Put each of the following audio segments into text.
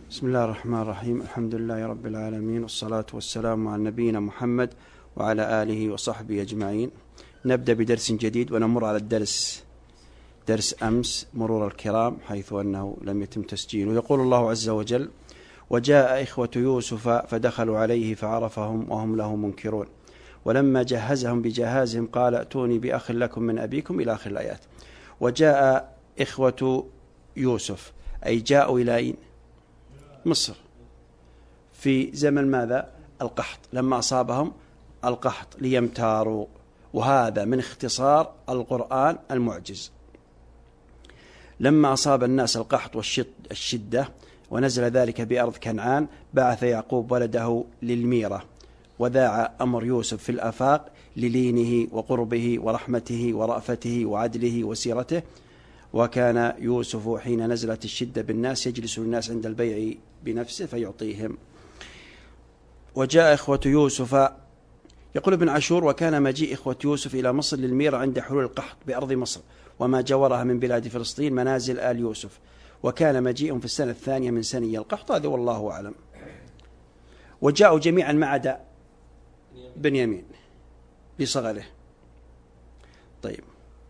بسم الله الرحمن الرحيم. الحمد لله رب العالمين، والصلاة والسلام على نبينا محمد وعلى آله وصحبه أجمعين. نبدأ بدرس جديد ونمر على درس أمس مرور الكرام، حيث أنه لم يتم تسجيله. يقول الله عز وجل: وجاء إخوة يوسف فدخلوا عليه فعرفهم وهم له منكرون، ولما جهزهم بجهازهم قال ائتوني بأخ لكم من أبيكم، إلى آخر الآيات. وجاء إخوة يوسف أي جاءوا إلى مصر في زمن ماذا؟ القحط، لما أصابهم القحط ليمتاروا، وهذا من اختصار القرآن المعجز. لما أصاب الناس القحط والشدة ونزل ذلك بأرض كنعان، بعث يعقوب ولده للميرة، وذاع أمر يوسف في الآفاق للينه وقربه ورحمته ورأفته وعدله وسيرته. وكان يوسف حين نزلت الشدة بالناس يجلس الناس عند البيع بنفسه فيعطيهم. وجاء إخوة يوسف، يقول ابن عاشور: وكان مجيء إخوة يوسف إلى مصر للميرة عند حلول القحط بأرض مصر وما جاورها من بلاد فلسطين منازل آل يوسف، وكان مجيئهم في السنة الثانية من سني القحط. هذا والله أعلم. وجاءوا جميعا ما عدا بنيامين لصغره. طيب،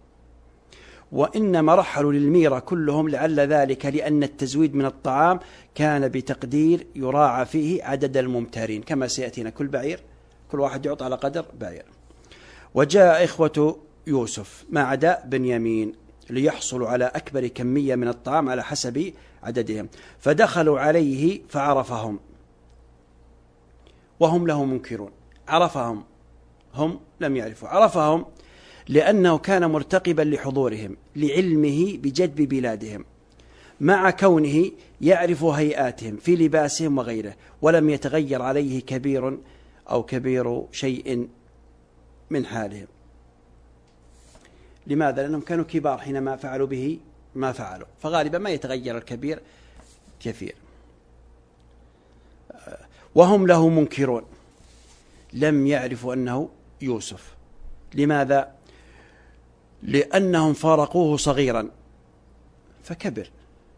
وإنما رحلوا للميرة كلهم لعل ذلك لأن التزويد من الطعام كان بتقدير يراعى فيه عدد الممتارين، كما سيأتينا. كل بعير كل واحد يعطى على قدر بعير. وجاء إخوة يوسف ما عدا بنيامين ليحصلوا على أكبر كمية من الطعام على حسب عددهم، فدخلوا عليه فعرفهم وهم له منكرون. عرفهم، هم لم يعرفوا. عرفهم لأنه كان مرتقبا لحضورهم لعلمه بجدب بلادهم، مع كونه يعرف هيئاتهم في لباسهم وغيره، ولم يتغير عليه كبير شيء من حالهم. لماذا؟ لأنهم كانوا كبار حينما فعلوا به ما فعلوا، فغالبا ما يتغير الكبير كثير. وهم له منكرون، لم يعرفوا أنه يوسف. لماذا؟ لأنهم فارقوه صغيرا فكبر،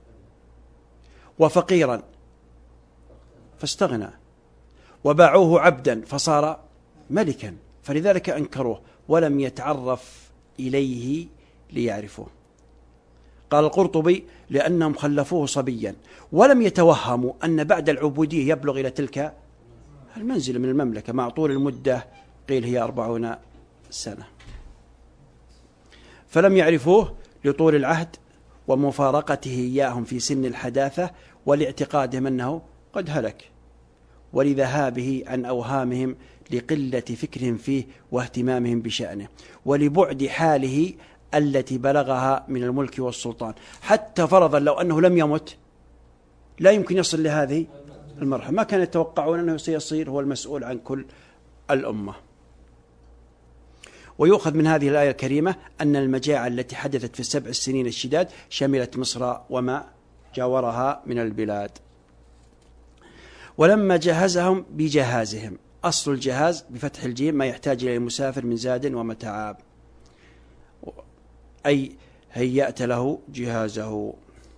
وفقيرا فاستغنى، وباعوه عبدا فصار ملكا، فلذلك أنكروه ولم يتعرف إليه ليعرفوه. قال القرطبي: لأنهم خلفوه صبيا ولم يتوهموا أن بعد العبودية يبلغ إلى تلك المنزل من المملكة، مع طول المدة قيل هي 40 سنة، فلم يعرفوه لطول العهد ومفارقته إياهم في سن الحداثة، ولاعتقادهم أنه قد هلك، ولذهابه عن أوهامهم لقلة فكرهم فيه واهتمامهم بشأنه، ولبعد حاله التي بلغها من الملك والسلطان. حتى فرضا لو أنه لم يمت لا يمكن يصل لهذه المرحلة، ما كانوا يتوقعون أنه سيصير هو المسؤول عن كل الأمة. ويؤخذ من هذه الآية الكريمة أن المجاعة التي حدثت في 7 السنين الشداد شملت مصر وما جاورها من البلاد. ولما جهزهم بجهازهم، أصل الجهاز بفتح الجيم ما يحتاج إلى المسافر من زاد ومتعاب، أي هيأت له جهازه.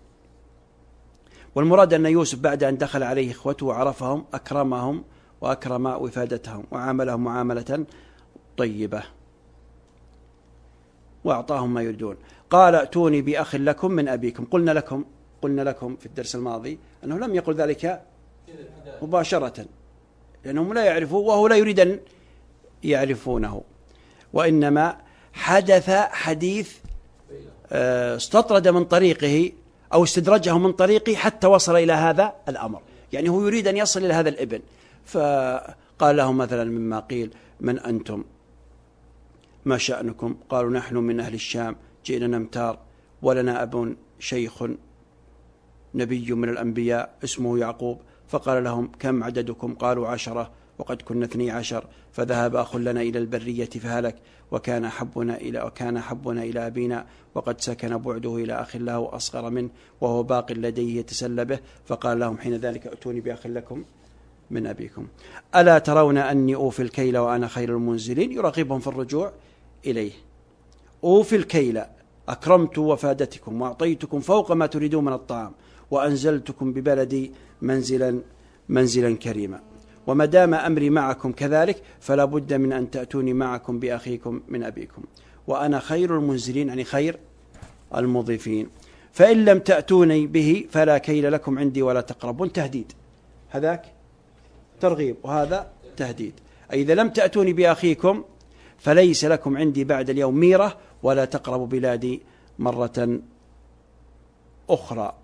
والمراد أن يوسف بعد أن دخل عليه إخوته وعرفهم أكرمهم وأكرم وفادتهم وعاملهم معاملة طيبة وأعطاهم ما يريدون. قال ائتوني بأخ لكم من أبيكم. قلنا لكم في الدرس الماضي أنه لم يقل ذلك مباشرة، لأنهم لا يعرفوا وهو لا يريد أن يعرفونه، وإنما حدث حديث استطرد من طريقه أو استدرجه من طريقه حتى وصل إلى هذا الأمر. يعني هو يريد أن يصل إلى هذا الابن، فقال لهم مثلا مما قيل: من أنتم؟ ما شأنكم؟ قالوا: نحن من أهل الشام جئنا نمتار، ولنا أب شيخ نبي من الأنبياء اسمه يعقوب. فقال لهم: كم عددكم؟ قالوا: 10، وقد كنا 12. فذهب أخ لنا إلى البرية فهلك، وكان حبنا إلى أبينا، وقد سكن بعده إلى أخ له أصغر منه وهو باق لديه يتسلى به. فقال لهم حين ذلك: ائتوني بأخ لكم من أبيكم، ألا ترون أني أوفي الكيل وأنا خير المنزلين؟ يرغبهم في الرجوع إليه. أوفي الكيل، أكرمت وفادتكم وأعطيتكم فوق ما تريدون من الطعام، وأنزلتكم ببلدي منزلا كريما. وما دام أمري معكم كذلك فلا بد من أن تأتوني معكم بأخيكم من أبيكم، وأنا خير المنزلين، يعني خير المضيفين. فإن لم تأتوني به فلا كيل لكم عندي ولا تقربون. تهديد، هذاك ترغيب وهذا تهديد. أي إذا لم تأتوني بأخيكم فليس لكم عندي بعد اليوم ميرة ولا تقربوا بلادي مرة أخرى.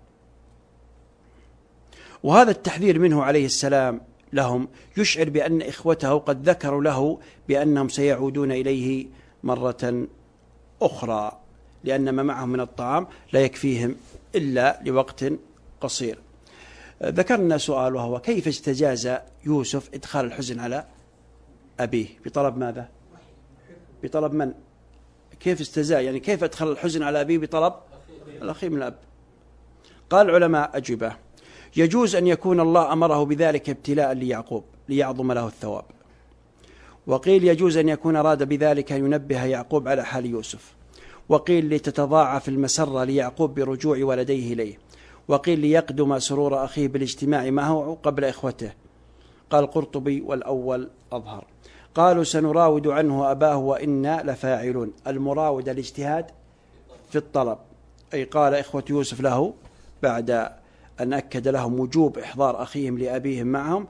وهذا التحذير منه عليه السلام لهم يشعر بأن إخوته قد ذكروا له بأنهم سيعودون إليه مرة أخرى، لأن ما معهم من الطعام لا يكفيهم إلا لوقت قصير. ذكرنا سؤال، وهو كيف استجاز يوسف إدخال الحزن على أبيه بطلب ماذا؟ بطلب من؟ كيف استجاز، يعني كيف أدخل الحزن على أبيه بطلب الأخي من الأب؟ قال العلماء أجوبة: يجوز أن يكون الله أمره بذلك ابتلاء ليعقوب ليعظم له الثواب، وقيل يجوز أن يكون أراد بذلك أن ينبه يعقوب على حال يوسف، وقيل لتتضاعف المسرة ليعقوب برجوع ولديه إليه، وقيل ليقدم سرور أخيه بالاجتماع معه قبل إخوته. قال القرطبي: والأول أظهر. قالوا: سنراود عنه أباه وإنا لفاعلون. المراود الاجتهاد في الطلب، أي قال إخوة يوسف له بعد أن أكد لهم وجوب إحضار أخيهم لأبيهم معهم: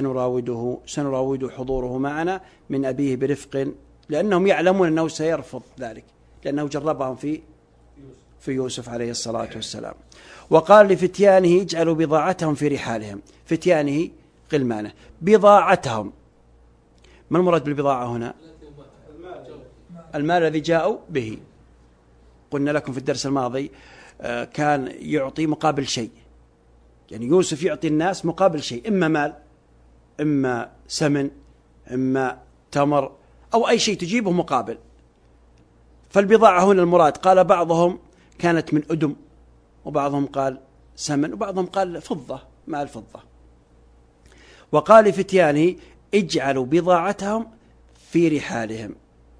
سنراود حضوره معنا من أبيه برفق، لأنهم يعلمون أنه سيرفض ذلك، لأنه جربهم في يوسف عليه الصلاة والسلام. وقال لفتيانه: اجعلوا بضاعتهم في رحالهم. فتيانه غلمانه، بضاعتهم. ما المراد بالبضاعة هنا؟ المال الذي جاءوا به. قلنا لكم في الدرس الماضي كان يعطي مقابل شيء، يعني يوسف يعطي الناس مقابل شيء، إما مال، إما سمن، إما تمر، أو أي شيء تجيبه مقابل. فالبضاعة هنا المراد، قال بعضهم كانت من أدم، وبعضهم قال سمن، وبعضهم قال فضة، مال فضة. وقال فتيانه: اجعلوا بضاعتهم في رحالهم،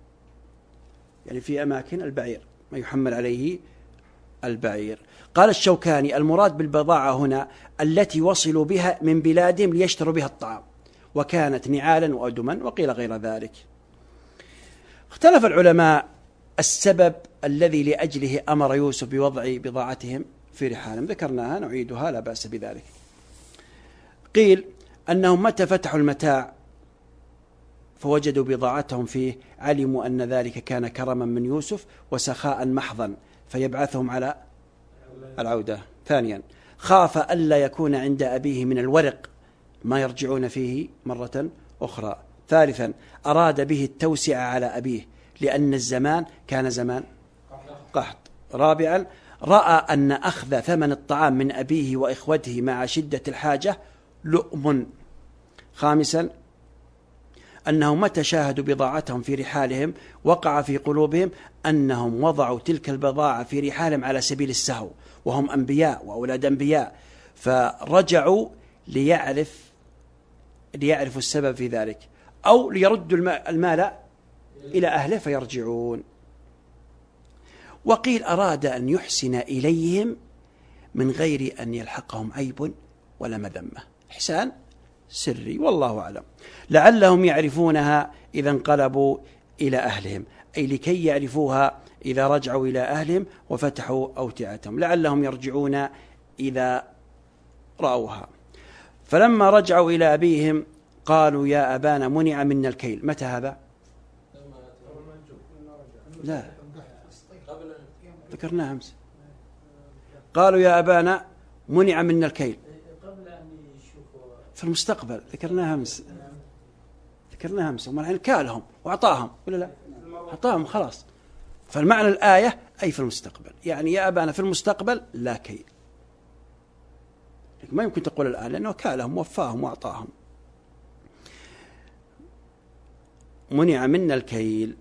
يعني في أماكن البعير، ما يحمل عليه البعير. قال الشوكاني: المراد بالبضاعة هنا التي وصلوا بها من بلادهم ليشتروا بها الطعام، وكانت نعالا وأدما، وقيل غير ذلك. اختلف العلماء السبب الذي لأجله أمر يوسف بوضع بضاعتهم في رحالهم، ذكرناها نعيدها لا بأس بذلك. قيل أنهم متى فتحوا المتاع فوجدوا بضاعتهم فيه علموا أن ذلك كان كرما من يوسف وسخاء محضا فيبعثهم على العودة. ثانيا، خاف ألا يكون عند أبيه من الورق ما يرجعون فيه مرة أخرى. ثالثا، أراد به التوسعة على أبيه لأن الزمان كان زمان قحط. رابعا، رأى أن أخذ ثمن الطعام من أبيه وإخوته مع شدة الحاجة لؤم. خامسا، أنهم متى شاهدوا بضاعتهم في رحالهم وقع في قلوبهم أنهم وضعوا تلك البضاعة في رحالهم على سبيل السهو، وهم أنبياء وأولاد أنبياء، فرجعوا ليعرفوا السبب في ذلك، أو ليردوا المال إلى أهله فيرجعون. وقيل أراد أن يحسن إليهم من غير أن يلحقهم عيب ولا مذمة، إحسان سري، والله أعلم، لعلهم يعرفونها إذا انقلبوا إلى أهلهم، أي لكي يعرفوها إذا رجعوا إلى أهلهم وفتحوا أوتعتهم، لعلهم يرجعون إذا رأوها. فلما رجعوا إلى أبيهم قالوا: يا أبانا منع منا الكيل. متى هذا؟ لا، ذكرناها أمس. قالوا: يا أبانا منع منا الكيل في المستقبل، ذكرناها أمس. هم الحين كالهم وأعطاهم ولا لا؟ أعطاهم خلاص. فالمعنى الآية أي في المستقبل، يعني يا أبانا في المستقبل لا كيل. ما يمكن تقول الآن لأنه كالهم ووفاهم وأعطاهم. منع منا الكيل،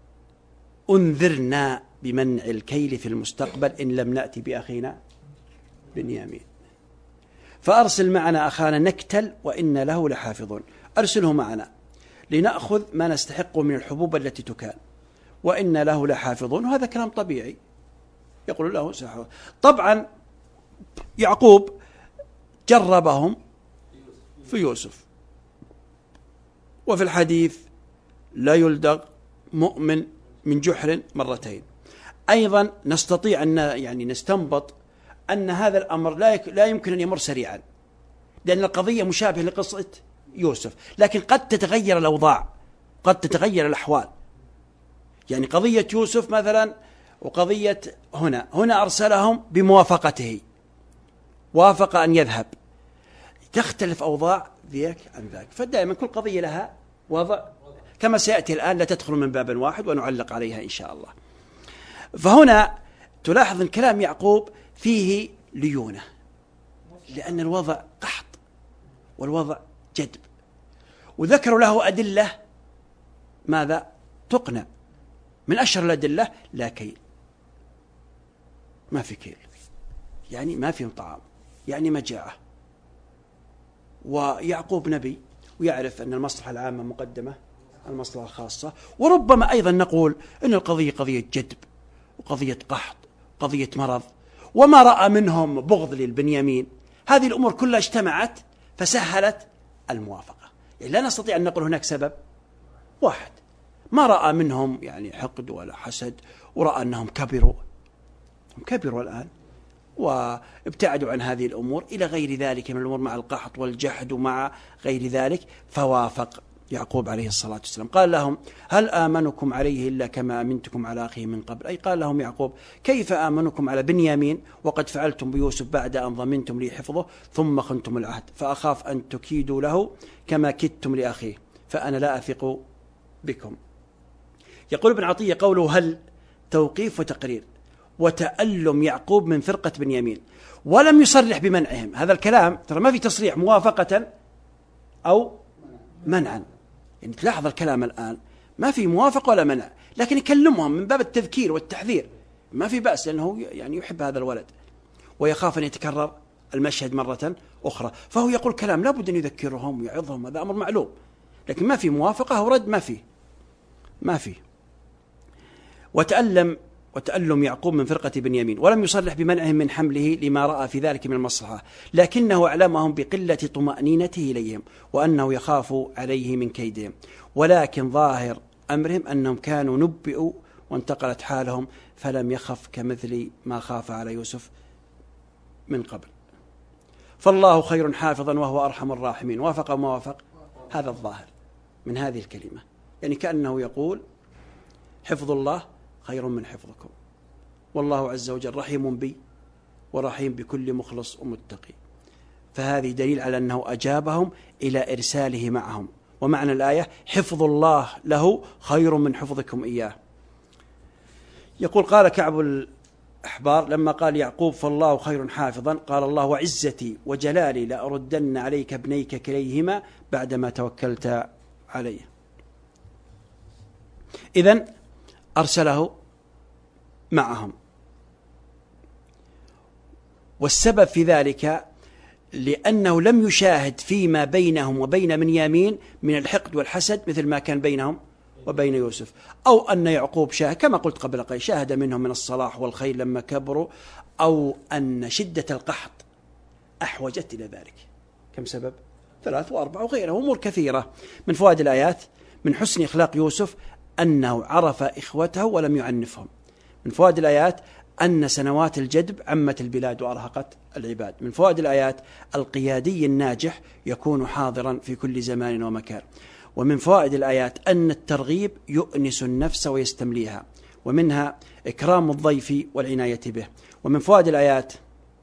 أنذرنا بمنع الكيل في المستقبل إن لم نأتي بأخينا بنيامين، فأرسل معنا أخانا نكتل وإن له لحافظون. أرسله معنا لنأخذ ما نستحقه من الحبوب التي تكال، وإن له لحافظون. وهذا كلام طبيعي، يقول له سحر. طبعا يعقوب جربهم في يوسف، وفي الحديث لا يلدغ مؤمن من جحر مرتين. أيضا نستطيع أن يعني نستنبط أن هذا الأمر لا يمكن أن يمر سريعا، لأن القضية مشابهة لقصة يوسف، لكن قد تتغير الأوضاع، قد تتغير الأحوال. يعني قضية يوسف مثلا وقضية هنا أرسلهم بموافقته، وافق أن يذهب، تختلف أوضاع ذيك عن ذاك. فدائما كل قضية لها وضع، كما سيأتي الآن، لا تدخل من باب واحد ونعلق عليها إن شاء الله. فهنا تلاحظ أن كلام يعقوب فيه ليونة، لأن الوضع قحط والوضع جدب، وذكروا له أدلة ماذا تقنع. من أشهر الأدلة لا كيل، ما في كيل، يعني ما في طعام، يعني مجاعة. ويعقوب نبي ويعرف أن المصلحة العامة مقدمة المصلحة الخاصة. وربما أيضا نقول أن القضية قضية جدب وقضية قحط وقضية مرض، وما رأى منهم بغض للبنيامين. هذه الأمور كلها اجتمعت فسهلت الموافقة. يعني لا نستطيع أن نقول هناك سبب واحد. ما رأى منهم يعني حقد ولا حسد، ورأى أنهم كبروا الآن وابتعدوا عن هذه الأمور إلى غير ذلك من الأمور، مع القحط والجحد ومع غير ذلك. فوافق يعقوب عليه الصلاة والسلام. قال لهم: هل آمنكم عليه إلا كما أمنتكم على أخيه من قبل؟ أي قال لهم يعقوب: كيف آمنكم على بنيامين وقد فعلتم بيوسف بعد أن ضمنتم لي حفظه ثم خنتم العهد، فأخاف أن تكيدوا له كما كدتم لأخيه، فأنا لا أثق بكم. يقول ابن عطية: قوله هل توقيف وتقرير وتألم يعقوب من فرقة بنيامين، ولم يصرح بمنعهم. هذا الكلام ترى ما في تصريح موافقة أو منعا. يعني تلاحظ الكلام الآن ما في موافقة ولا منع، لكن يكلمهم من باب التذكير والتحذير. ما في بأس، لأنه يعني يحب هذا الولد ويخاف أن يتكرر المشهد مرة أخرى، فهو يقول كلام لابد أن يذكرهم ويعظهم، هذا أمر معلوم. لكن ما في موافقة أو رد، ما في. وتألم يعقوب من فرقة بنيامين، ولم يصرح بمنعهم من حمله لما رأى في ذلك من المصلحة، لكنه أعلمهم بقلة طمأنينته إليهم وأنه يخاف عليه من كيدهم. ولكن ظاهر أمرهم أنهم كانوا نبئوا وانتقلت حالهم، فلم يخف كمثل ما خاف على يوسف من قبل. فالله خير حافظا وهو أرحم الراحمين. وافق وما وافق، هذا الظاهر من هذه الكلمة. يعني كأنه يقول: حفظ الله خير من حفظكم، والله عز وجل رحيم بي ورحيم بكل مخلص ومتقي. فهذه دليل على أنه أجابهم إلى إرساله معهم. ومعنى الآية: حفظ الله له خير من حفظكم إياه. يقول: قال كعب الأحبار لما قال يعقوب: فالله خير حافظا، قال الله: وعزتي وجلالي لأردن عليك ابنيك كليهما بعدما توكلت عليه. إذن أرسله معهم، والسبب في ذلك لأنه لم يشاهد فيما بينهم وبين بنيامين من الحقد والحسد مثل ما كان بينهم وبين يوسف، أو أن يعقوب شاهد كما قلت قبل قليل، شاهد منهم من الصلاح والخير لما كبروا، أو أن شدة القحط أحوجت إلى ذلك. كم سبب؟ 3 و4 وغيره، أمور كثيرة. من فوائد الآيات: من حسن إخلاق يوسف أنه عرف إخوته ولم يعنفهم. من فوائد الآيات: أن سنوات الجدب عمت البلاد وأرهقت العباد. من فوائد الآيات: القيادي الناجح يكون حاضرا في كل زمان ومكان. ومن فوائد الآيات: أن الترغيب يؤنس النفس ويستمليها، ومنها إكرام الضيف والعناية به. ومن فوائد الآيات: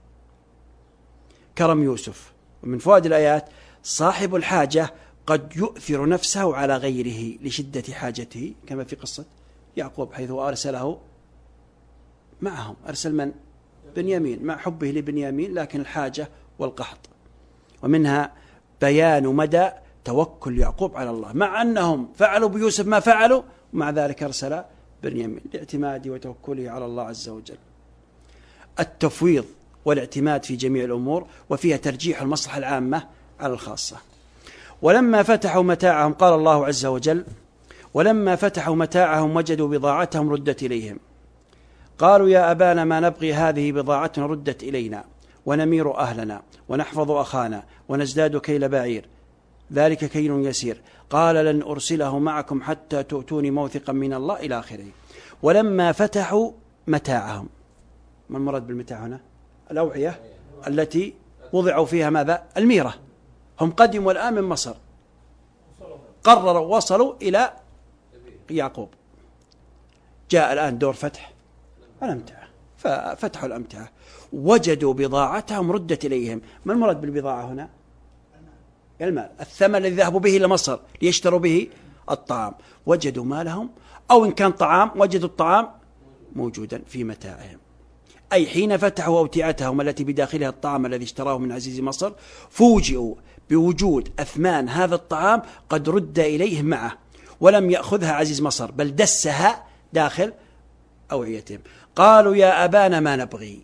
كرم يوسف. ومن فوائد الآيات: صاحب الحاجة قد يؤثر نفسه على غيره لشدة حاجته، كما في قصة يعقوب حيث أرسله معهم. أرسل من؟ بنيامين، مع حبه لبنيامين، لكن الحاجة والقحط. ومنها بيان مدى توكل يعقوب على الله، مع أنهم فعلوا بيوسف ما فعلوا، ومع ذلك أرسل بنيامين لاعتماده وتوكله على الله عز وجل. التفويض والاعتماد في جميع الأمور، وفيها ترجيح المصلحة العامة على الخاصة. ولما فتحوا متاعهم، قال الله عز وجل: ولما فتحوا متاعهم وجدوا بضاعتهم ردت إليهم، قالوا يا أبانا ما نبغي، هذه بضاعتنا ردت إلينا ونمير أهلنا ونحفظ أخانا ونزداد كيل بعير ذلك كيل يسير. قال لن أرسله معكم حتى تؤتوني موثقا من الله إلى آخره. ولما فتحوا متاعهم، ما المراد بالمتاع هنا؟ الأوعية التي وضعوا فيها ماذا؟ الميرة. هم قدموا الآن من مصر، قرروا وصلوا إلى يعقوب. جاء الآن دور فتح الأمتعة، ففتحوا الأمتعة وجدوا بضاعتهم ردت إليهم. ما المراد بالبضاعة هنا؟ المال، الثمن الذي ذهبوا به إلى مصر ليشتروا به الطعام. وجدوا مالهم، أو إن كان طعام وجدوا الطعام موجودا في متاعهم. أي حين فتحوا أوتعتهم التي بداخلها الطعام الذي اشتراه من عزيز مصر، فوجئوا بوجود أثمان هذا الطعام قد رد إليهم معه، ولم يأخذها عزيز مصر بل دسها داخل أوعيتهم. قالوا يا أبانا ما نبغي،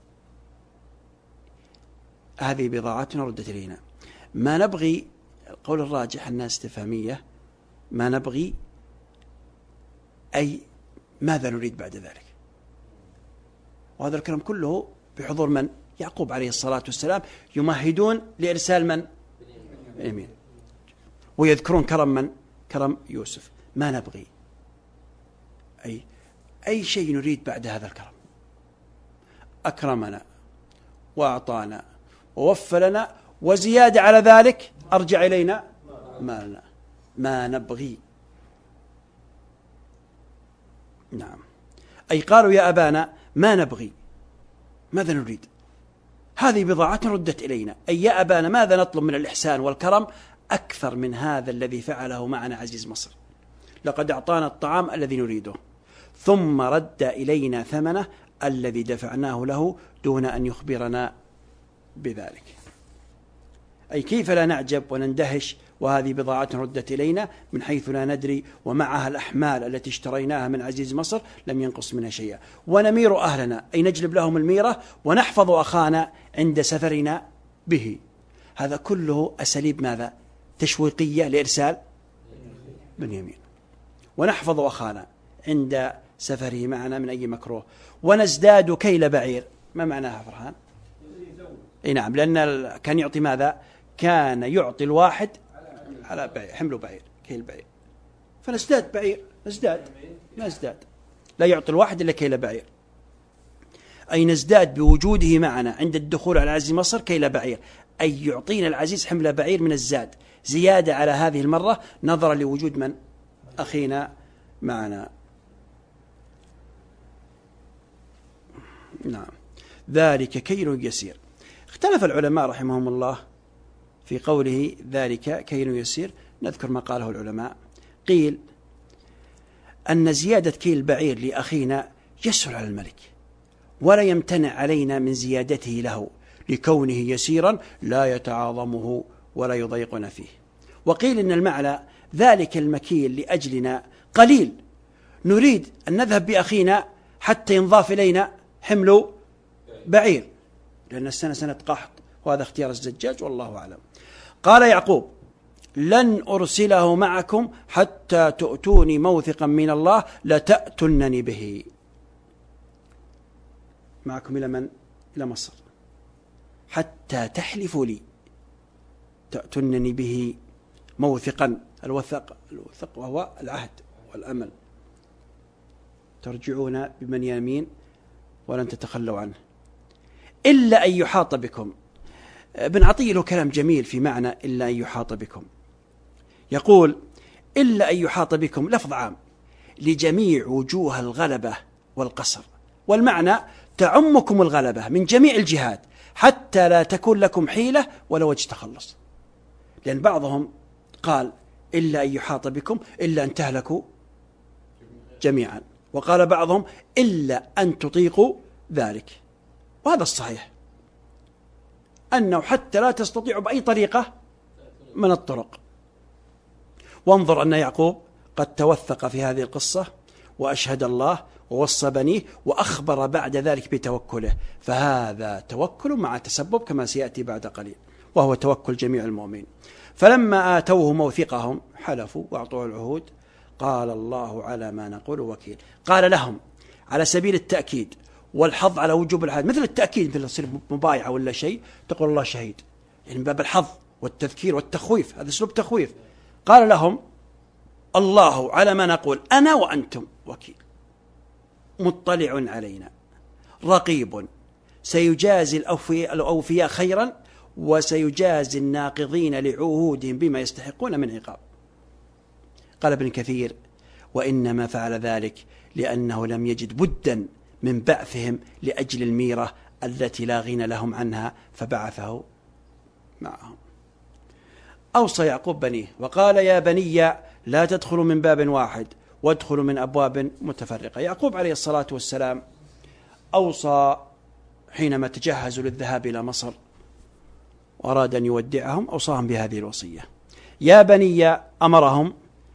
هذه بضاعتنا ردت إلينا. ما نبغي، القول الراجح أنها استفهامية. ما نبغي أي ماذا نريد بعد ذلك. وهذا الكلام كله بحضور من؟ يعقوب عليه الصلاة والسلام، يمهدون لإرسال من؟ بنيامين. ويذكرون كرم من؟ كرم يوسف. ما نبغي أي شيء نريد بعد هذا الكرم. أكرمنا وأعطانا ووفى لنا، وزيادة على ذلك أرجع إلينا مالنا. ما نبغي. نعم، أي قالوا يا أبانا ما نبغي، ماذا نريد؟ هذه بضاعتنا ردت إلينا. أي يا أبانا ماذا نطلب من الإحسان والكرم أكثر من هذا الذي فعله معنا عزيز مصر؟ لقد أعطانا الطعام الذي نريده، ثم رد إلينا ثمنه الذي دفعناه له دون أن يخبرنا بذلك. أي كيف لا نعجب ونندهش وهذه بضاعتنا ردت إلينا من حيث لا ندري، ومعها الأحمال التي اشتريناها من عزيز مصر لم ينقص منها شيئا. ونمير أهلنا، أي نجلب لهم الميرة، ونحفظ أخانا عند سفرنا به. هذا كله أساليب ماذا؟ تشويقية لإرسال بنيامين. ونحفظ أخانا عند سفره معنا من أي مكروه. ونزداد كيل بعير. ما معناها فرحان؟ أي نعم، لأن كان يعطي ماذا؟ كان يعطي الواحد على بعير، حمله بعير، كيل بعير. فنزداد بعير، نزداد، لا يعطي الواحد إلا كيل بعير. أي نزداد بوجوده معنا عند الدخول على عزيز مصر كيل بعير، أي يعطينا العزيز حمل بعير من الزاد زيادة على هذه المرة، نظرا لوجود من؟ أخينا معنا. نعم، ذلك كيل يسير. اختلف العلماء رحمهم الله في قوله ذلك كيل يسير. نذكر ما قاله العلماء. قيل أن زيادة كيل بعير لأخينا يسهل على الملك، ولا يمتنع علينا من زيادته له لكونه يسيرا لا يتعاظمه ولا يضيقنا فيه. وقيل إن المعنى ذلك المكيل لأجلنا قليل، نريد أن نذهب بأخينا حتى ينضاف إلينا حمل بعير، لأن السنة سنة قحط، وهذا اختيار الزجاج والله أعلم. قال يعقوب لن أرسله معكم حتى تؤتوني موثقا من الله لتأتنني به. معكم إلى من؟ إلى مصر، حتى تحلفوا لي، تأتنني به موثقا. الوثق وهو العهد والأمل، ترجعون ببنيامين ولن تتخلوا عنه إلا أن يحاط بكم. ابن عطية له كلام جميل في معنى إلا أن يحاط بكم. يقول إلا أن يحاط بكم لفظ عام لجميع وجوه الغلبة والقصر، والمعنى تعمكم الغلبة من جميع الجهات حتى لا تكون لكم حيلة ولا وجه تخلص. لأن بعضهم قال إلا أن يحاط بكم إلا أن تهلكوا جميعا، وقال بعضهم إلا أن تطيقوا ذلك. وهذا الصحيح، أنه حتى لا تستطيعوا بأي طريقة من الطرق. وانظر أن يعقوب قد توثق في هذه القصة وأشهد الله ووصى بنيه وأخبر بعد ذلك بتوكله، فهذا توكل مع تسبب كما سيأتي بعد قليل، وهو توكل جميع المؤمنين. فلما آتوه موثقهم حلفوا وأعطوه العهود. قال الله على ما نقول وكيل. قال لهم على سبيل التأكيد والحظ على وجوب العهد، مثل التأكيد، مثل تصير مبايعة ولا شيء تقول الله شهيد، يعني باب الحظ والتذكير والتخويف، هذا أسلوب تخويف. قال لهم الله على ما نقول أنا وأنتم وكيل، مطلع علينا رقيب، سيجازي الأوفياء خيرا وسيجازي الناقضين لعهودهم بما يستحقون من عقاب. قال ابن كثير وإنما فعل ذلك لأنه لم يجد بدا من بعثهم لأجل الميرة التي لا غنى لهم عنها فبعثه معهم. أوصى يعقوب بنيه وقال يا بني لا تدخلوا من باب واحد وادخلوا من أبواب متفرقة. يعقوب عليه الصلاة والسلام أوصى حينما تجهزوا للذهاب إلى مصر وأراد أن يودعهم، أوصاهم بهذه الوصية. يا بني أمرهم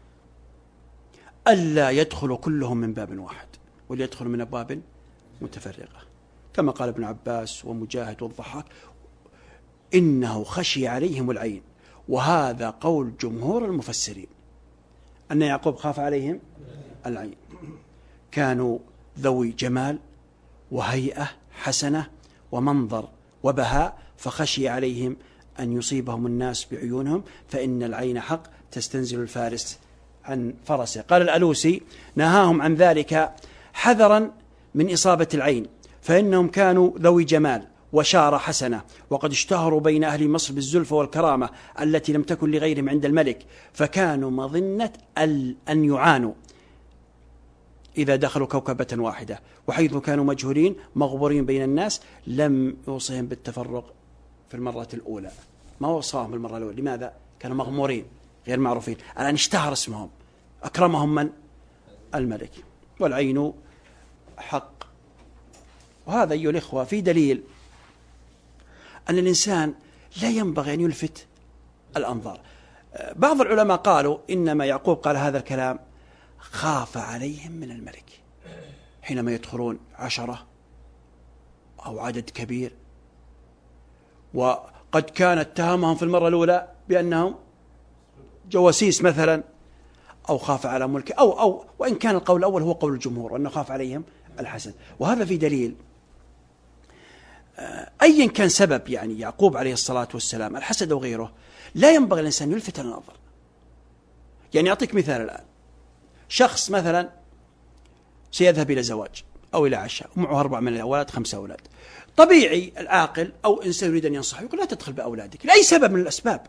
ألا يدخلوا كلهم من باب واحد وليدخلوا من أبواب متفرقة، كما قال ابن عباس ومجاهد والضحاك إنه خشي عليهم العين، وهذا قول جمهور المفسرين أن يعقوب خاف عليهم العين. كانوا ذوي جمال وهيئة حسنة ومنظر وبهاء، فخشي عليهم أن يصيبهم الناس بعيونهم، فإن العين حق تستنزل الفارس عن فرسه. قال الألوسي نهاهم عن ذلك حذرا من إصابة العين، فإنهم كانوا ذوي جمال وشارة حسنة، وقد اشتهروا بين أهل مصر بالزلفة والكرامة التي لم تكن لغيرهم عند الملك، فكانوا مظنة أن يعانوا إذا دخلوا كوكبة واحدة، وحيث كانوا مجهولين مغبورين بين الناس لم يوصهم بالتفرق في المرة الأولى. ما وصاهم بالمرة الأولى، لماذا؟ كانوا مغمورين غير معروفين. الآن اشتهر اسمهم، أكرمهم من؟ الملك. والعين حق. وهذا أيها الإخوة في دليل أن الإنسان لا ينبغي أن يلفت الأنظار. بعض العلماء قالوا إنما يعقوب قال هذا الكلام خاف عليهم من الملك حينما يدخلون 10 أو عدد كبير، وقد كان اتهمهم في المرة الأولى بأنهم جواسيس مثلا، أو خاف على ملكه، أو وإن كان القول الأول هو قول الجمهور وأنه خاف عليهم الحسد. وهذا في دليل أيا كان سبب يعني يعقوب عليه الصلاة والسلام الحسد أو غيره، لا ينبغي الإنسان يلفت النظر. يعني أعطيك مثال الآن، شخص مثلا سيذهب إلى زواج أو إلى عشاء ومعه 4 من الأولاد 5 أولاد، طبيعي العاقل أو إنسان يريد أن ينصح يقول لا تدخل بأولادك لأي سبب من الأسباب.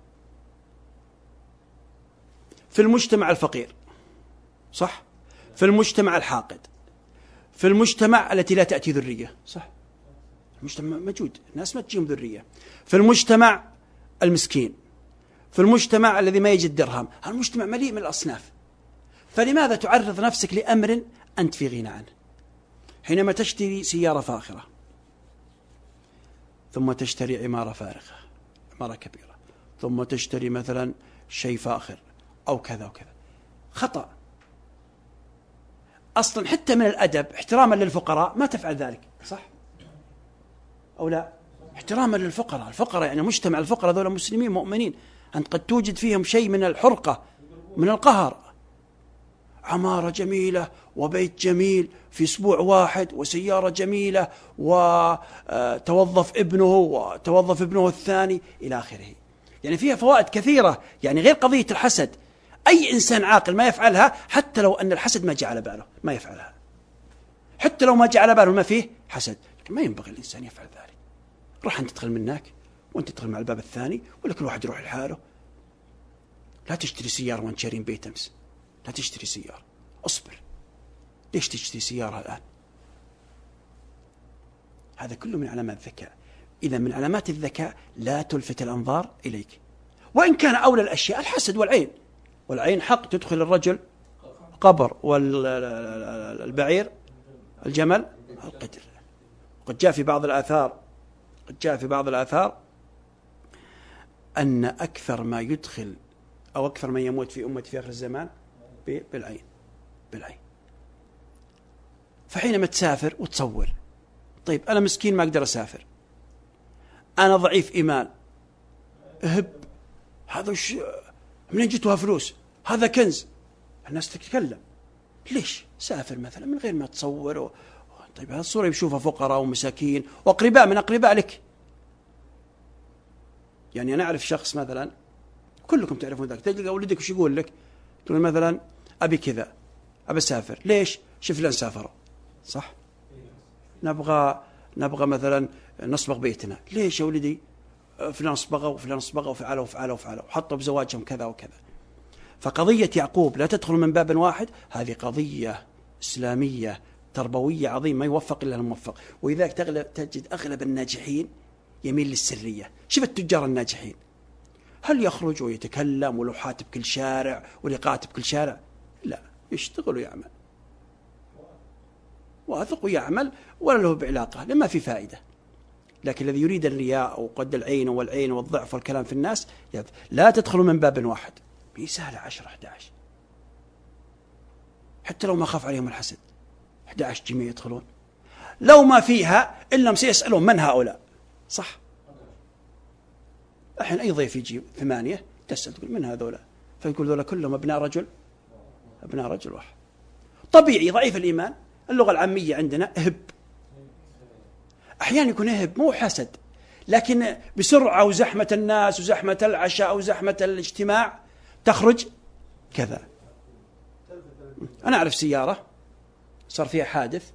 في المجتمع الفقير صح، في المجتمع الحاقد، في المجتمع التي لا تأتي ذرية صح، المجتمع موجود الناس ما تجيهم ذرية، في المجتمع المسكين، في المجتمع الذي ما يجد درهم، المجتمع مليء من الأصناف. فلماذا تعرض نفسك لأمر أنت في غنى عنه؟ حينما تشتري سيارة فاخرة ثم تشتري عمارة فارغة، عمارة كبيرة، ثم تشتري مثلا شيء فاخر أو كذا وكذا، خطأ. أصلا حتى من الأدب احتراما للفقراء ما تفعل ذلك صح أو لا؟ احتراما للفقراء، الفقراء يعني مجتمع الفقراء ذولا مسلمين مؤمنين، أنت قد توجد فيهم شيء من الحرقة من القهر. عمارة جميلة وبيت جميل في أسبوع واحد وسيارة جميلة وتوظف ابنه الثاني إلى آخره، يعني فيها فوائد كثيرة، يعني غير قضية الحسد. أي إنسان عاقل ما يفعلها، حتى لو أن الحسد ما جاء على باله ما يفعلها، حتى لو ما جاء على باله ما فيه حسد، لكن ما ينبغي الإنسان يفعل ذلك. روح أنت تدخل منك وأنت تدخل مع الباب الثاني، ولا كل واحد يروح لحاله. لا تشتري سيارة وأنت شارين بيت أمس، لا تشتري سيارة، أصبر. ليش تشتري سيارة الآن؟ هذا كله من علامات الذكاء. إذا من علامات الذكاء لا تلفت الأنظار إليك، وإن كان أولى الأشياء الحسد والعين. والعين حق تدخل الرجل قبر، والبعير الجمل القدر. قد جاء في بعض الآثار أن أكثر ما يدخل أو أكثر من يموت في أمتي في آخر الزمان بالعين. فحينما تسافر وتصور، طيب أنا مسكين ما أقدر أسافر، أنا ضعيف إيمان، هذا منين جتوها فلوس؟ هذا كنز. الناس تتكلم، ليش؟ سافر مثلا من غير ما تصور طيب هذه الصورة يشوفها فقراء ومساكين وأقرباء من أقرباء لك. يعني أنا أعرف شخص مثلا، كلكم تعرفون ذلك، تلقى ولدك وش يقول لك؟ تقول مثلا أبي كذا، أبي أسافر. ليش؟ شوف فلان سافروا، صح؟ نبغى مثلا نصبغ بيتنا. ليش يا ولدي؟ فلان صبغوا وفلان صبغوا وفعلوا وفعلوا وفعلوا وحطوا بزواجهم كذا وكذا. فقضية يعقوب لا تدخل من باب واحد، هذه قضية إسلامية تربوية عظيمة، ما يوفق إلا الموفق. ولذلك تجد أغلب الناجحين يميل للسرية. شوف التجار الناجحين، هل يخرج ويتكلم ولوحات بكل شارع ولقاءات بكل شارع؟ لا، يشتغل ويعمل، واثق ويعمل ولا له بعلاقة، لما في فائدة. لكن الذي يريد الرياء وقد العين والعين والضعف والكلام في الناس، لا تدخلوا من باب واحد. هي سهلة 10 11، حتى لو ما خاف عليهم الحسد 11 جميع يدخلون. لو ما فيها إلا سيسألون من هؤلاء، صح؟ الحين أي ضيف يجي 8 تسأل تقول من هذولا، فيقول ذولا كلهم أبناء رجل واحد. طبيعي ضعيف الإيمان. اللغة العامية عندنا هب، أحيانا يكون هب مو حسد، لكن بسرعة وزحمة الناس وزحمة العشاء وزحمة الاجتماع تخرج كذا. أنا أعرف سيارة صار فيها حادث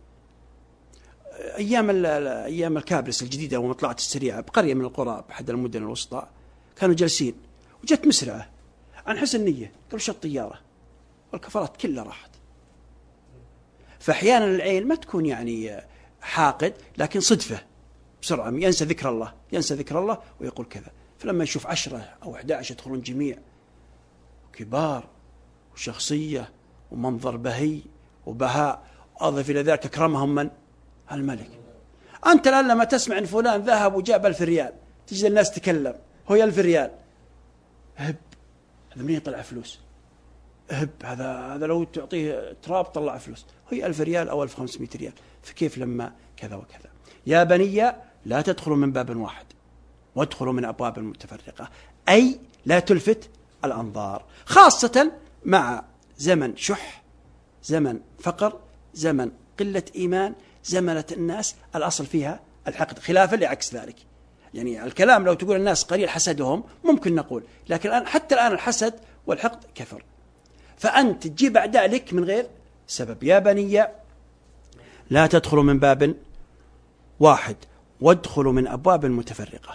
أيام الكابرس الجديدة ومطلعت السريعة بقرية من القرى بأحد المدن الوسطى. كانوا جالسين وجت مسرعة عن حسن نية، قالوا شو الطيارة، والكفرات كلها راحت. فأحيانا العين ما تكون يعني حاقد، لكن صدفة بسرعة ينسى ذكر الله ويقول كذا. فلما يشوف 10 أو 11 يدخلون جميع كبار وشخصية ومنظر بهي وبهاء، أضف إلى ذلك أكرمهم من؟ الملك. أنت الآن لما تسمع أن فلان ذهب وجاب 1000 ريال، تجد الناس تكلم، هو 1000 ريال هب، هذا منين طلع فلوس؟ هب، هذا لو تعطيه تراب طلع فلوس. هي 1000 ريال أو 1500 ريال، فكيف لما كذا وكذا؟ يا بني لا تدخلوا من باب واحد وادخلوا من أبواب متفرقة، أي لا تلفت الأنظار، خاصة مع زمن شح، زمن فقر، زمن قلة إيمان، زمنة الناس الأصل فيها الحقد، خلافا لعكس ذلك. يعني الكلام لو تقول الناس قليل حسدهم ممكن نقول، لكن الآن حتى الآن الحسد والحقد كثر، فأنت تجيب أعداء لك من غير سبب. يا بني لا تدخلوا من باب واحد وادخلوا من أبواب متفرقة.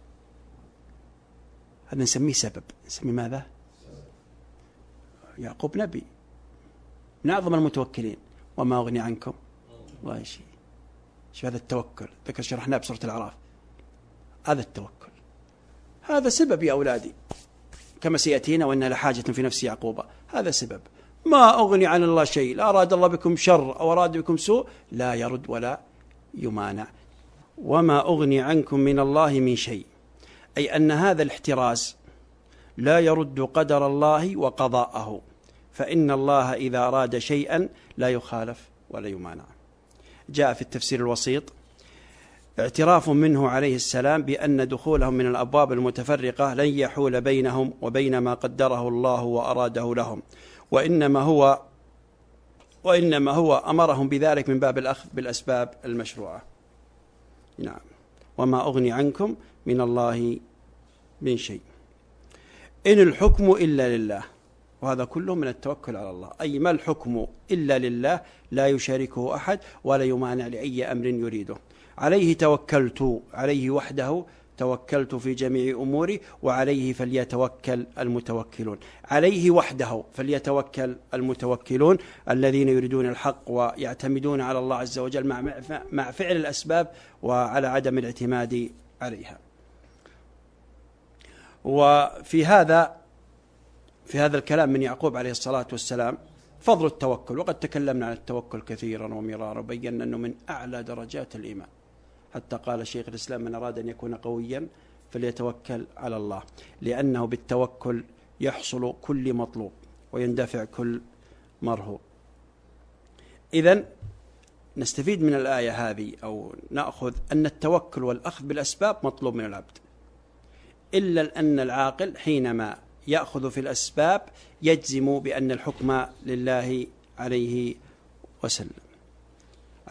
هذا نسميه سبب، نسميه ماذا؟ يعقوب نبي من أعظم المتوكلين، وما أغني عنكم الله شيء. شو هذا التوكل؟ ذكر شرحناه بسورة الأعراف. هذا التوكل هذا سبب يا أولادي، كما سيأتينا وإنها لحاجة في نفس يعقوب. هذا سبب، ما أغني عن الله شيء، لا أراد الله بكم شر أو أراد بكم سوء لا يرد ولا يمانع. وما أغني عنكم من الله من شيء، أي أن هذا الاحتراز لا يرد قدر الله وقضاءه، فإن الله إذا أراد شيئا لا يخالف ولا يمانع. جاء في التفسير الوسيط اعتراف منه عليه السلام بأن دخولهم من الأبواب المتفرقة لن يحول بينهم وبين ما قدره الله وأراده لهم، وإنما هو أمرهم بذلك من باب الأخذ بالأسباب المشروعة. نعم، وما أغني عنكم من الله من شيء، إن الحكم إلا لله. وهذا كله من التوكل على الله، أي ما الحكم إلا لله، لا يشاركه أحد ولا يمانع لأي أمر يريده. عليه توكلت، عليه وحده توكلت في جميع أموري، وعليه فليتوكل المتوكلون. عليه وحده فليتوكل المتوكلون الذين يريدون الحق ويعتمدون على الله عز وجل مع فعل الأسباب وعلى عدم الاعتماد عليها. وفي هذا الكلام من يعقوب عليه الصلاة والسلام فضل التوكل، وقد تكلمنا عن التوكل كثيرا ومرارا وبينا أنه من أعلى درجات الإيمان، حتى قال شيخ الإسلام من أراد أن يكون قويا فليتوكل على الله، لأنه بالتوكل يحصل كل مطلوب ويندفع كل مرهوب. إذن نستفيد من الآية هذه أو نأخذ أن التوكل والأخذ بالأسباب مطلوب من العبد، إلا أن العاقل حينما يأخذ في الأسباب يجزم بأن الحكم لله عليه وسلم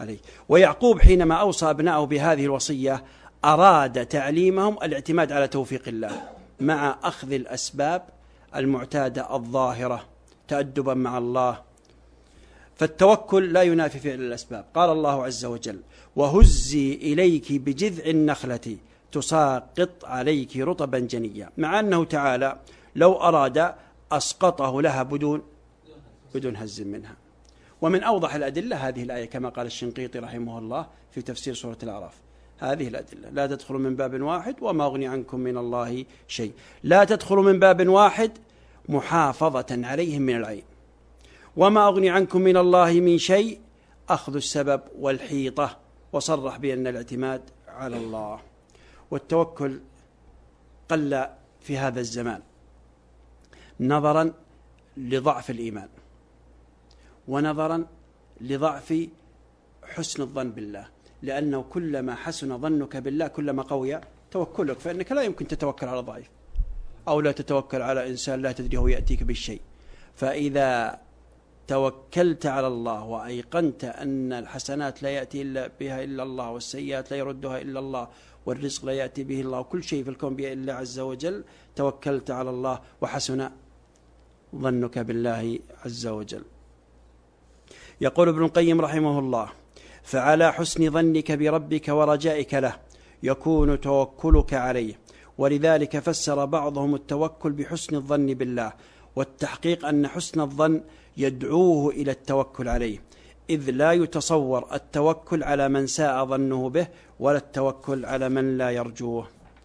عليه. ويعقوب حينما أوصى أبنائه بهذه الوصية أراد تعليمهم الاعتماد على توفيق الله مع أخذ الأسباب المعتادة الظاهرة تأدبا مع الله. فالتوكل لا ينافي فعل الأسباب. قال الله عز وجل: وهزي إليك بجذع النخلة تساقط عليك رطبا جنيا، مع أنه تعالى لو أراد أسقطه لها بدون هز منها. ومن أوضح الأدلة هذه الآية كما قال الشنقيطي رحمه الله في تفسير سورة الأعراف. هذه الأدلة: لا تدخلوا من باب واحد وما أغني عنكم من الله شيء. لا تدخلوا من باب واحد محافظة عليهم من العين، وما أغني عنكم من الله من شيء أخذ السبب والحيطة. وصرح بأن الاعتماد على الله. والتوكل قل في هذا الزمان نظرا لضعف الإيمان، ونظرا لضعف حسن الظن بالله، لأنه كلما حسن ظنك بالله كلما قوي توكلك، فإنك لا يمكن تتوكل على ضعيف أو لا تتوكل على إنسان لا تدري هو يأتيك بالشيء. فإذا توكلت على الله وأيقنت أن الحسنات لا يأتي بها إلا الله، والسيئات لا يردها إلا الله، والرزق لا يأتي به الله، وكل شيء في الكون بيد الله عز وجل، توكلت على الله وحسن ظنك بالله عز وجل. يقول ابن القيم رحمه الله: فعلى حسن ظنك بربك ورجائك له يكون توكلك عليه. ولذلك فسر بعضهم التوكل بحسن الظن بالله، والتحقيق أن حسن الظن يدعوه إلى التوكل عليه، إذ لا يتصور التوكل على من ساء ظنه به، ولا التوكل على من لا يرجوه.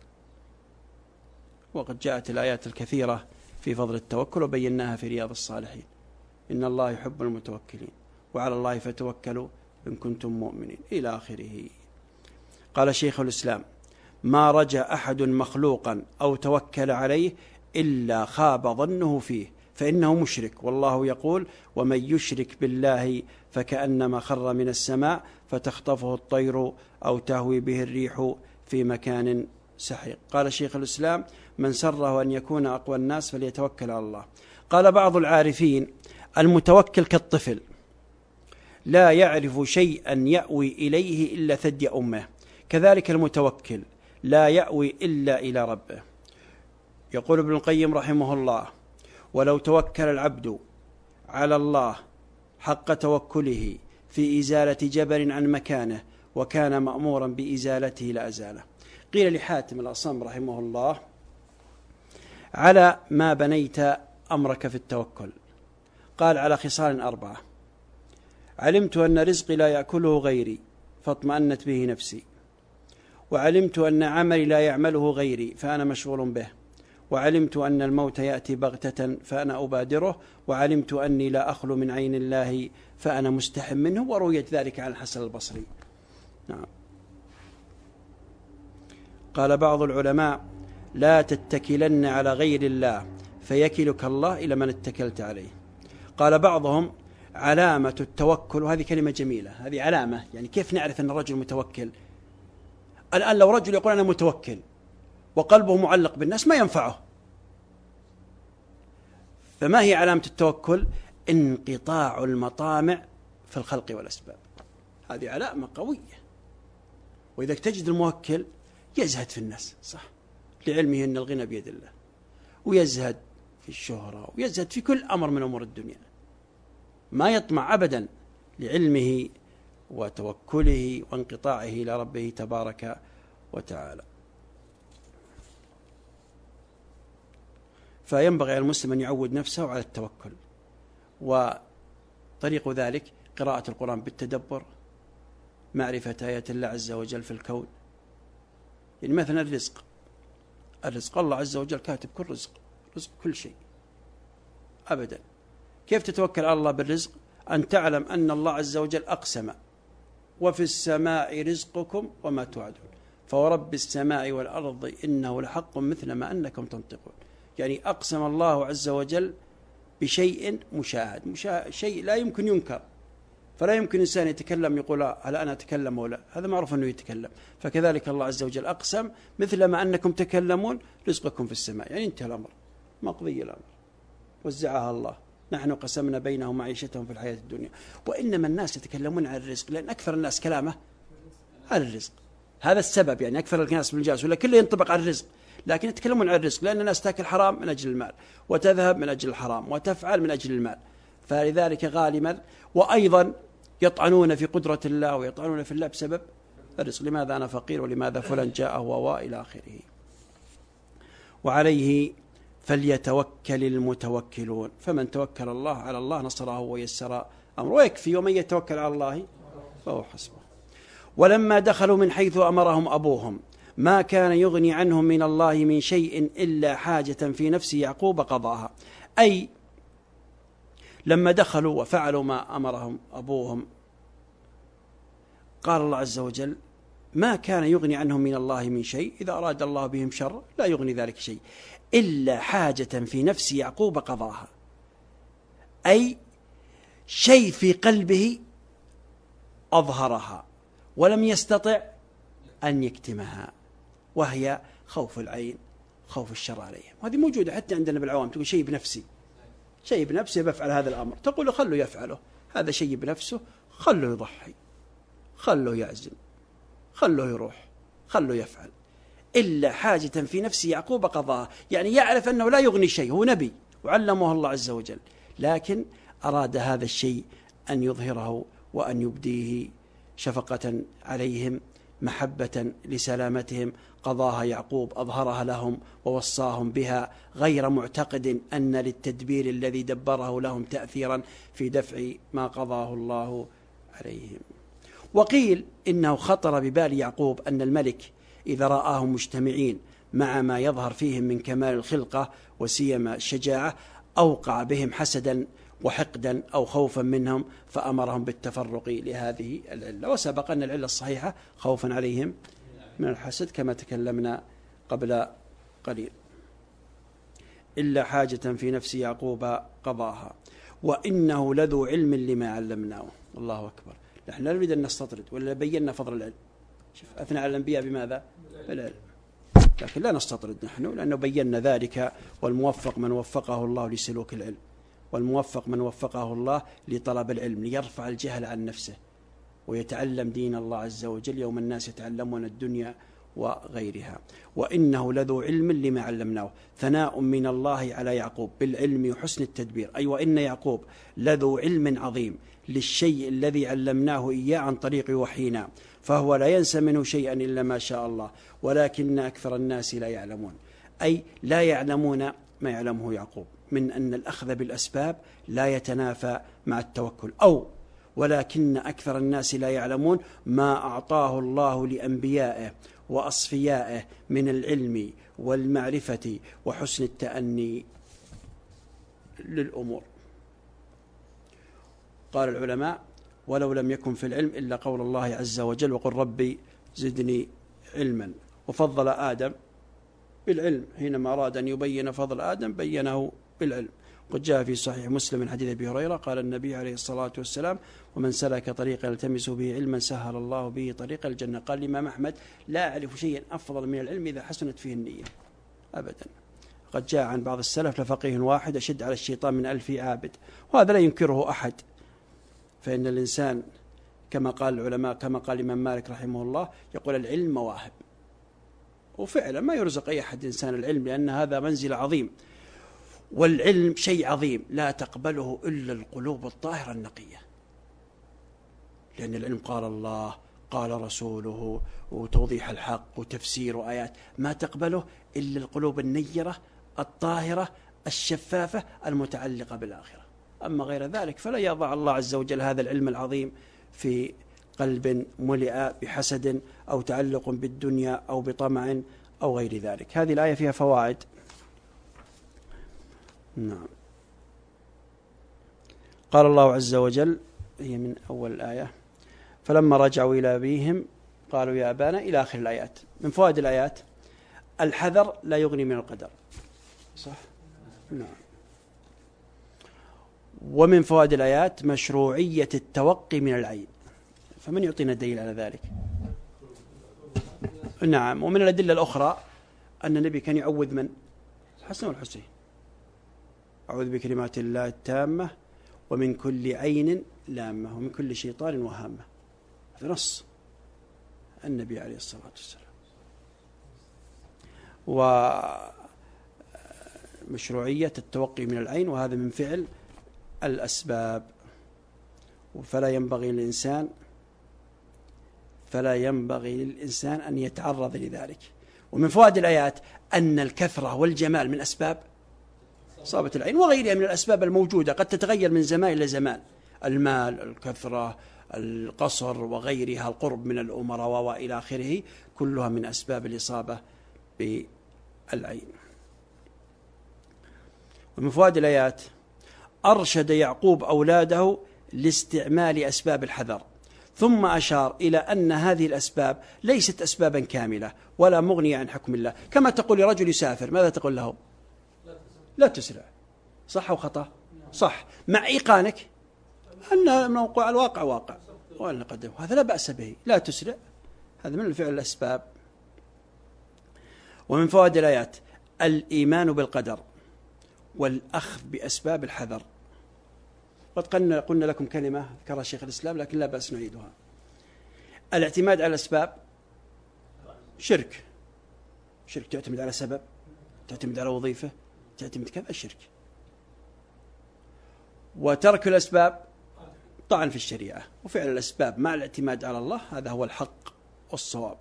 وقد جاءت الآيات الكثيرة في فضل التوكل وبيناها في رياض الصالحين: إن الله يحب المتوكلين وعلى الله فتوكلوا إن كنتم مؤمنين إلى آخره. قال شيخ الإسلام: ما رجا أحد مخلوقا أو توكل عليه إلا خاب ظنه فيه، فإنه مشرك، والله يقول: ومن يشرك بالله فكأنما خر من السماء فتخطفه الطير أو تهوي به الريح في مكان سحيق. قال شيخ الإسلام: من سره أن يكون أقوى الناس فليتوكل على الله. قال بعض العارفين: المتوكل كالطفل لا يعرف شيئا يأوي إليه إلا ثدي أمه، كذلك المتوكل لا يأوي إلا إلى ربه. يقول ابن القيم رحمه الله: ولو توكل العبد على الله حق توكله في إزالة جبل عن مكانه وكان مأمورا بإزالته لأزاله. قيل لحاتم الأصم رحمه الله: على ما بنيت أمرك في التوكل؟ قال: على خصال 4: علمت أن رزقي لا يأكله غيري فاطمأنت به نفسي، وعلمت أن عملي لا يعمله غيري فأنا مشغول به، وعلمت أن الموت يأتي بغتة فأنا أبادره، وعلمت أني لا أخلو من عين الله فأنا مستحم منه. ورويت ذلك عن الحسن البصري. نعم. قال بعض العلماء: لا تتكلن على غير الله فيكلك الله إلى من اتكلت عليه. قال بعضهم: علامة التوكل، وهذه كلمة جميلة، هذه علامة، يعني كيف نعرف أن الرجل متوكل؟ الآن لو رجل يقول أنا متوكل وقلبه معلق بالناس ما ينفعه. فما هي علامة التوكل؟ انقطاع المطامع في الخلق والأسباب. هذه علامة قوية. وإذا تجد الموكل يزهد في الناس، صح، لعلمه أن الغنى بيد الله، ويزهد في الشهرة، ويزهد في كل أمر من أمور الدنيا، ما يطمع أبدا لعلمه وتوكله وانقطاعه إلى ربه تبارك وتعالى. فينبغي على المسلم أن يعود نفسه على التوكل، وطريق ذلك قراءة القرآن بالتدبر، معرفة آيات الله عز وجل في الكون. يعني مثلا الرزق الله عز وجل كاتب كل رزق كل شيء أبدا. كيف تتوكل على الله بالرزق؟ أن تعلم أن الله عز وجل أقسم: وفي السماء رزقكم وما توعدون، فورب السماء والأرض إنه لحق مثل ما أنكم تنطقون. يعني أقسم الله عز وجل بشيء مشاهد، شيء لا يمكن ينكر، فلا يمكن إنسان يتكلم يقول هل أنا أتكلم ولا، هذا معروف أنه يتكلم. فكذلك الله عز وجل أقسم مثل ما أنكم تكلمون رزقكم في السماء، يعني انتهى الأمر، مقضي الأمر، وزعها الله نحن قسمنا بينهم معيشتهم في الحياة الدنيا. وإنما الناس يتكلمون عن الرزق لأن أكثر الناس كلامه عن الرزق، هذا السبب، يعني أكثر الناس بالجالس ولا كله ينطبق على الرزق، لكن يتكلمون عن الرزق لأن الناس تأكل حرام من أجل المال، وتذهب من أجل الحرام، وتفعل من أجل المال، فلذلك غالبا. وأيضا يطعنون في قدرة الله ويطعنون في الله بسبب الرزق، لماذا أنا فقير ولماذا فلان جاءه وإلى آخره. وعليه فليتوكل المتوكلون، فمن توكل الله على الله نصره ويسر أمره ويكفي، ومن يتوكل على الله فهو حسبه. ولما دخلوا من حيث أمرهم أبوهم ما كان يغني عنهم من الله من شيء إلا حاجة في نفس يعقوب قضاها، أي لما دخلوا وفعلوا ما أمرهم أبوهم قال الله عز وجل ما كان يغني عنهم من الله من شيء، إذا أراد الله بهم شر لا يغني ذلك شيء إلا حاجة في نفس يعقوب قضاها، أي شيء في قلبه أظهرها ولم يستطع أن يكتمها، وهي خوف العين، خوف الشر عليهم. وهذه موجودة حتى عندنا بالعوام، تقول شيء بنفسي، شيء بنفسه بفعل هذا الأمر، تقول له خلوا يفعله، هذا شيء بنفسه، خلوا يضحي، خلوا يعزم، خلوا يروح، خلوا يفعل. إلا حاجة في نفس يعقوب قضاها، يعني يعرف أنه لا يغني شيء، هو نبي وعلمه الله عز وجل، لكن أراد هذا الشيء أن يظهره وأن يبديه شفقة عليهم، محبة لسلامتهم، قضاها يعقوب، أظهرها لهم ووصاهم بها، غير معتقد أن للتدبير الذي دبره لهم تأثيرا في دفع ما قضاه الله عليهم. وقيل إنه خطر ببال يعقوب أن الملك إذا رآهم مجتمعين مع ما يظهر فيهم من كمال الخلقة وسيما الشجاعة أوقع بهم حسدا وحقدا أو خوفا منهم فأمرهم بالتفرق لهذه العلة. وسبق أن العلة الصحيحة خوفا عليهم من الحسد كما تكلمنا قبل قليل. إلا حاجة في نفس يعقوب قضاها وإنه لذو علم لما علمناه. الله أكبر. نحن لا نريد أن نستطرد ولا بينا فضل العلم. شوف أثنى على الأنبياء بماذا؟ بالعلم. لكن لا نستطرد نحن لأنه بينا ذلك. والموفق من وفقه الله لسلوك العلم، والموفق من وفقه الله لطلب العلم ليرفع الجهل عن نفسه ويتعلم دين الله عز وجل، يوم الناس يتعلمون الدنيا وغيرها. وإنه لذو علم لما علمناه، ثناء من الله على يعقوب بالعلم وحسن التدبير، أي وإن يعقوب لذو علم عظيم للشيء الذي علمناه إياه عن طريق وحينا، فهو لا ينسى منه شيئا إلا ما شاء الله، ولكن أكثر الناس لا يعلمون، أي لا يعلمون ما يعلمه يعقوب من أن الأخذ بالأسباب لا يتنافى مع التوكل، أو ولكن أكثر الناس لا يعلمون ما أعطاه الله لأنبيائه وأصفيائه من العلم والمعرفة وحسن التأني للأمور. قال العلماء: ولو لم يكن في العلم إلا قول الله عز وجل: وقل ربي زدني علما. وفضل آدم بالعلم، حينما أراد أن يبين فضل آدم بينه بالعلم. قد جاء في صحيح مسلم من حديث أبي هريرة قال النبي عليه الصلاة والسلام: ومن سلك طريقا يلتمس به علما سهل الله به طريق الجنة. قال الإمام أحمد: لا أعرف شيئا أفضل من العلم إذا حسنت فيه النية أبدا. قد جاء عن بعض السلف: لفقيه واحد أشد على الشيطان من 1000 عابد. وهذا لا ينكره أحد، فإن الإنسان كما قال العلماء، كما قال الإمام مالك رحمه الله، يقول: العلم مواهب. وفعلا ما يرزق أي أحد إنسان العلم، لأن هذا منزل عظيم، والعلم شيء عظيم لا تقبله إلا القلوب الطاهرة النقية، لأن العلم قال الله قال رسوله وتوضيح الحق وتفسير آيات، ما تقبله إلا القلوب النيرة الطاهرة الشفافة المتعلقة بالآخرة. أما غير ذلك فلا يضع الله عز وجل هذا العلم العظيم في قلب ملئ بحسد أو تعلق بالدنيا أو بطمع أو غير ذلك. هذه الآية فيها فوائد. نعم. قال الله عز وجل، هي من أول الآية: فلما رجعوا إلى أبيهم قالوا يا أبانا، إلى آخر الآيات. من فوائد الآيات: الحذر لا يغني من القدر، صح؟ نعم. ومن فوائد الآيات مشروعية التوقي من العين. فمن يعطينا دليل على ذلك؟ نعم. ومن الأدلة الأخرى أن النبي كان يعوذ من؟ الحسن والحسين. أعوذ بكلمات الله التامة ومن كل عين لامة ومن كل شيطان وهامة. هذا نص النبي عليه الصلاة والسلام. ومشروعية التوقي من العين، وهذا من فعل الأسباب. فلا ينبغي للإنسان أن يتعرض لذلك. ومن فوائد الآيات أن الكثرة والجمال من أسباب إصابة العين، وغيرها من الأسباب الموجودة قد تتغير من زمان إلى زمان، المال، الكثرة، القصر وغيرها، القرب من الأمراء وإلى آخره، كلها من أسباب الإصابة بالعين. ومن فوائد الآيات أرشد يعقوب أولاده لاستعمال أسباب الحذر، ثم أشار إلى أن هذه الأسباب ليست أسبابا كاملة ولا مغنية عن حكم الله. كما تقول لرجل يسافر، ماذا تقول له؟ لا تسرع. صح أو خطأ؟ صح، مع إيقانك أن موقع الواقع واقع وأن قدمه، هذا لا بأس به، لا تسرع، هذا من فعل الأسباب. ومن فوائد الآيات الإيمان بالقدر والأخذ بأسباب الحذر. قد قلنا لكم كلمة ذكرها شيخ الإسلام لكن لا بأس نعيدها. الاعتماد على الأسباب شرك، تعتمد على سبب، تعتمد على وظيفة، تعتمد كذا، شرك. وترك الأسباب طعن في الشريعة، وفعل الأسباب مع الاعتماد على الله هذا هو الحق والصواب.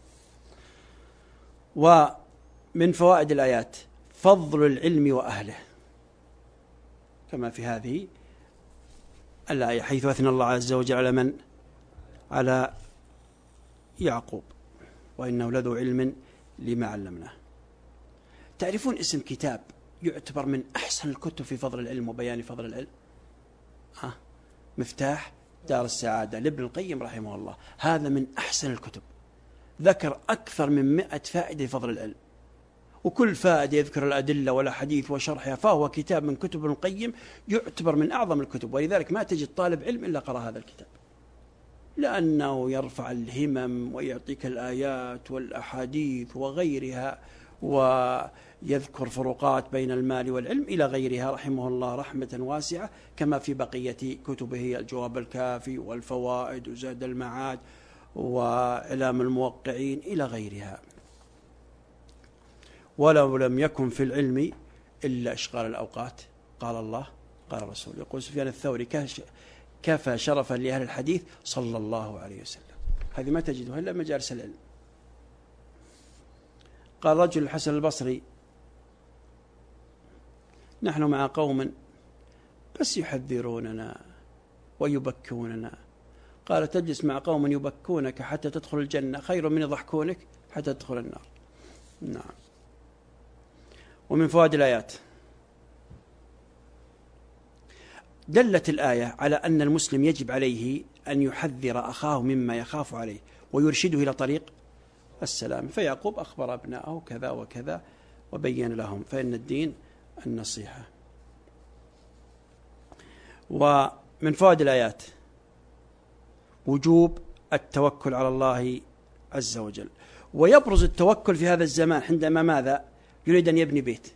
ومن فوائد الآيات فضل العلم وأهله، كما في هذه الآية حيث أثنى الله عز وجل على من؟ على يعقوب، وإنه لذو علم لما علمناه. تعرفون اسم كتاب يعتبر من أحسن الكتب في فضل العلم وبيان فضل العلم؟ مفتاح دار السعادة لابن القيم رحمه الله. هذا من أحسن الكتب، ذكر أكثر من 100 فائدة في فضل العلم، وكل فائدة يذكر الأدلة والحديث وشرحها، فهو كتاب من كتب ابن القيم يعتبر من أعظم الكتب. ولذلك ما تجد طالب علم إلا قرأ هذا الكتاب، لأنه يرفع الهمم ويعطيك الآيات والأحاديث وغيرها، ويذكر فروقات بين المال والعلم إلى غيرها رحمه الله رحمة واسعة، كما في بقية كتبه الجواب الكافي والفوائد وزاد المعاد وإعلام الموقعين إلى غيرها. ولو لم يكن في العلم إلا إشغال الأوقات، قال الله قال الرسول. يقول سفيان الثوري كفى شرفا لأهل الحديث صلى الله عليه وسلم. هذه ما تجدها إلا مجالس العلم. قال رجل الحسن البصري: نحن مع قوم بس يحذروننا ويبكوننا. قال: تجلس مع قوم يبكونك حتى تدخل الجنة خير من يضحكونك حتى تدخل النار. نعم. ومن فوائد الآيات دلت الآية على أن المسلم يجب عليه أن يحذر أخاه مما يخاف عليه ويرشده إلى طريق السلام. فيعقوب أخبر أبنائه كذا وكذا وبين لهم، فإن الدين النصيحة. ومن فوائد الآيات وجوب التوكل على الله عز وجل. ويبرز التوكل في هذا الزمان عندما ماذا؟ يريد أن يبني بيت،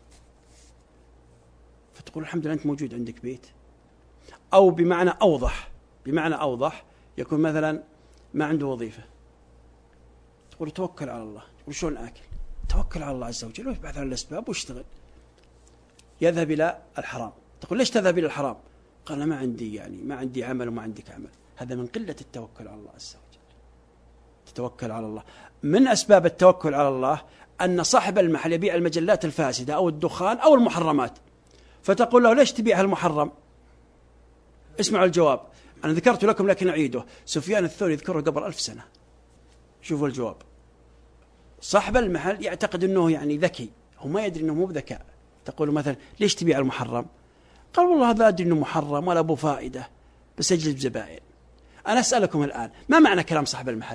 فتقول الحمد لله أنت موجود عندك بيت. أو بمعنى أوضح يكون مثلا ما عنده وظيفة، تقول توكل على الله. تقول شلون آكل؟ توكل على الله عز وجل ويبحث عن الأسباب واشتغل. يذهب إلى الحرام، تقول ليش تذهب إلى الحرام؟ قال ما عندي عمل وما عندك عمل. هذا من قلة التوكل على الله عز وجل. تتوكل على الله. من أسباب التوكل على الله أن صاحب المحل يبيع المجلات الفاسدة أو الدخان أو المحرمات، فتقول له ليش تبيع المحرم؟ اسمعوا الجواب، أنا ذكرت لكم لكن أعيده. سفيان الثوري يذكره قبل 1000 سنة. شوفوا الجواب. صاحب المحل يعتقد أنه ذكي، هو ما يدري أنه مو بذكاء. تقول مثلا ليش تبيع المحرم؟ قال والله هذا أدري أنه محرم ولا أبو فائدة بس أجلب زبائن. أنا أسألكم الآن، ما معنى كلام صاحب المحل؟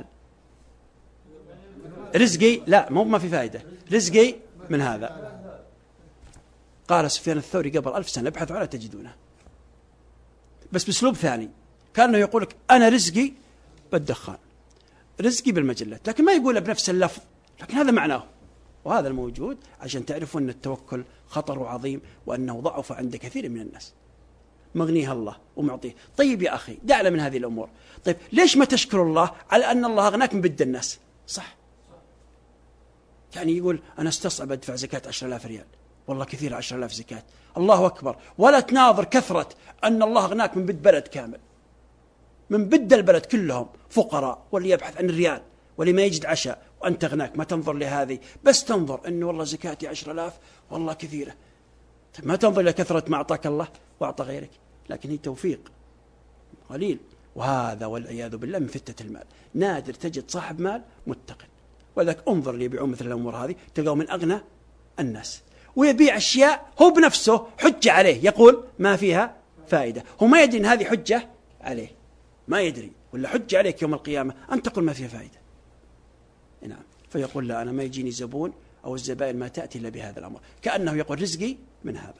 رزقي؟ لا، ما في فائدة، رزقي من هذا. قال سفيان الثوري قبل 1000 سنة ابحثوا عنه تجدونه، بس بأسلوب ثاني. كأنه يقول لك أنا رزقي بالدخان، رزقي بالمجلات، لكن ما يقول بنفس اللفظ، لكن هذا معناه. وهذا الموجود عشان تعرفوا أن التوكل خطر عظيم، وأنه ضعف عند كثير من الناس. مغنيها الله ومعطيه. طيب يا أخي دعنا من هذه الأمور. طيب ليش ما تشكر الله على أن الله أغناك من بد الناس؟ صح، يعني يقول أنا استصعب أدفع زكاة 10,000 ريال، والله كثير 10,000 زكاة، الله أكبر، ولا تناظر كثرة أن الله أغناك من بد بلد كامل، من بد البلد كلهم فقراء، واللي يبحث عن الريال واللي ما يجد عشاء، وأنت أغناك. ما تنظر لهذه، بس تنظر أنه والله زكاتي 10,000 والله كثيرة. طيب ما تنظر إلى كثرة ما أعطاك الله وأعطى غيرك، لكن هي توفيق قليل. وهذا والعياذ بالله من فتة المال. نادر تجد صاحب مال متقن، ولذلك انظر اللي يبيعون مثل الأمور هذه تلقاه من أغنى الناس، ويبيع أشياء هو بنفسه حجة عليه، يقول ما فيها فائدة، هو ما يدري أن هذه حجة عليه، ما يدري، ولا حجة عليك يوم القيامة أن تقول ما فيها فائدة. نعم، فيقول لا أنا ما يجيني زبون أو الزبائن ما تأتي إلا بهذا الأمر، كأنه يقول رزقي من هذا.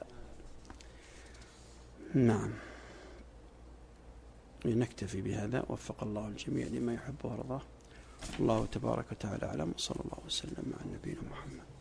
نعم، نكتفي بهذا، وفق الله الجميع لما يحب ويرضاه. الله تبارك وتعالى أعلم، وصلى الله وسلم على نبينا محمد.